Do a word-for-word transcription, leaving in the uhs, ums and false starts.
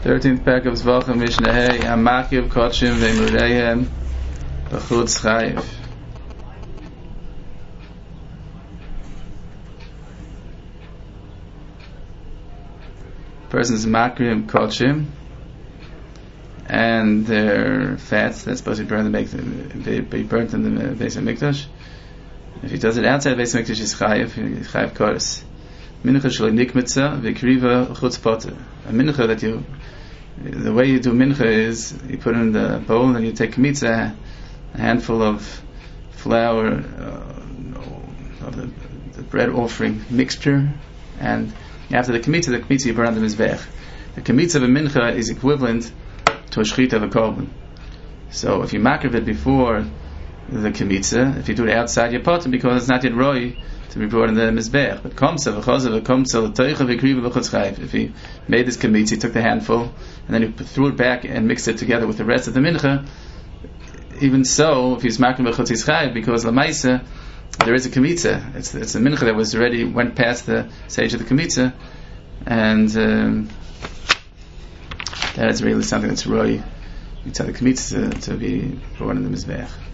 thirteenth pack of Zvachim Mishnah Hey Hamakiv Kodshim Ve'Mureihem B'chutz Chayiv. Person's Makrim Kodshim and their fats that's supposed to be burned, the, be burnt in the Beis HaMikdash. If he does it outside the Beis HaMikdash, he's Chayiv, he's Chayiv Koros. Mincha Shalei Nikmitza V'Kriva Chutz Poter. A mincha that you, the way you do mincha is you put it in the bowl and you take mitzvah, a handful of flour, uh, of the, the bread offering mixture, and after the kmitza, the kmitza you burn on the mizbech. The kmitza of a mincha is equivalent to a shechita of a korban. So if you makriv it before the kmitza, if you do it outside your pot, because it's not yet roi to be brought in the mizbech. But komsa v'chosa v'komsa l'toicha v'kriva v'chutz chayiv. If he made this kmitza, he took the handful and then he threw it back and mixed it together with the rest of the mincha. Even so, if he's makriv v'chutz chayiv, because l'maisa there is a kmitza. It's it's a mincha that was already went past the stage of the kmitza, and um, that is really something that's roi. You tell the kmitza to, to be brought in the mizbech.